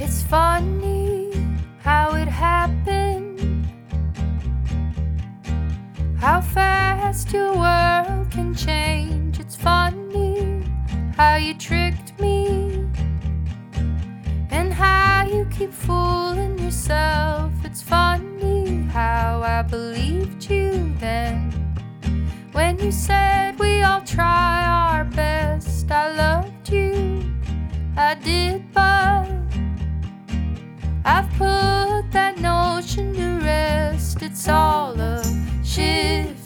It's funny how it happened, how fast your world can change. It's funny how you tricked me, and how you keep fooling yourself. It's funny how I believed you then, when you said we all try our best. I loved you, I did, but I've put that notion to rest. It's all a shift